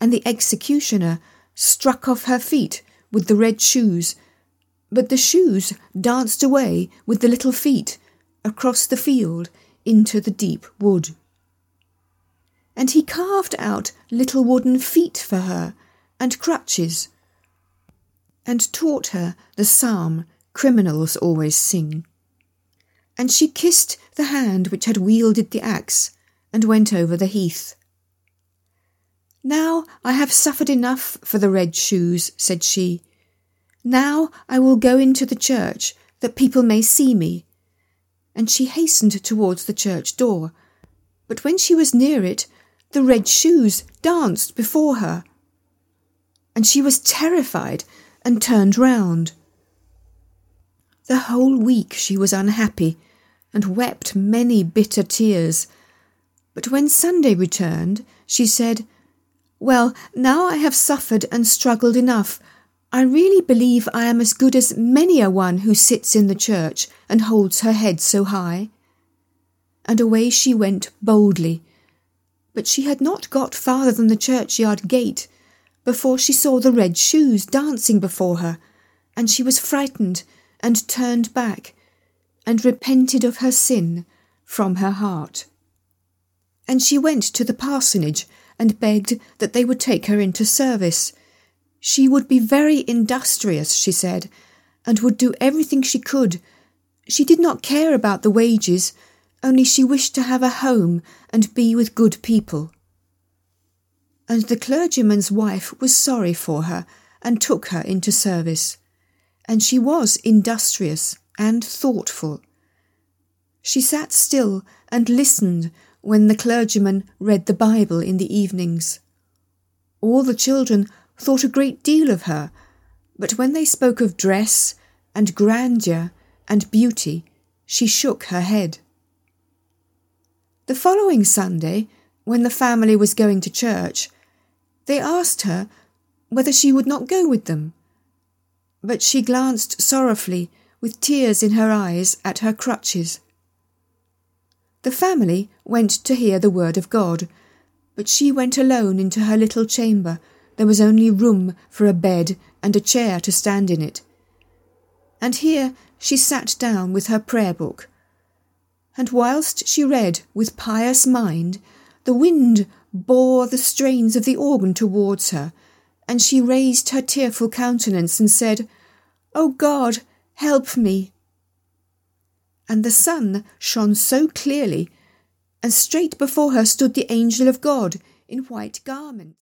and the executioner struck off her feet with the red shoes, but the shoes danced away with the little feet across the field into the deep wood. And he carved out little wooden feet for her and crutches, and taught her the psalm criminals always sing. And she kissed the hand which had wielded the axe, and went over the heath. "Now I have suffered enough for the red shoes," said she. "Now I will go into the church, that people may see me." And she hastened towards the church door, but when she was near it, the red shoes danced before her, and she was terrified and turned round. The whole week she was unhappy, and wept many bitter tears. But when Sunday returned, she said, "Well, now I have suffered and struggled enough. I really believe I am as good as many a one who sits in the church and holds her head so high." And away she went boldly. But she had not got farther than the churchyard gate before she saw the red shoes dancing before her, and she was frightened and turned back, and repented of her sin from her heart. And she went to the parsonage and begged that they would take her into service. She would be very industrious, she said, and would do everything she could. She did not care about the wages, only she wished to have a home and be with good people. And the clergyman's wife was sorry for her and took her into service. And she was industrious and thoughtful. She sat still and listened when the clergyman read the Bible in the evenings. All the children thought a great deal of her, but when they spoke of dress and grandeur and beauty, she shook her head. The following Sunday, when the family was going to church, they asked her whether she would not go with them, but she glanced sorrowfully, with tears in her eyes, at her crutches. The family went to hear the word of God, but she went alone into her little chamber. There was only room for a bed and a chair to stand in it. And here she sat down with her prayer book. And whilst she read with pious mind, the wind bore the strains of the organ towards her, and she raised her tearful countenance and said, "O God, help me." And the sun shone so clearly, and straight before her stood the angel of God in white garments.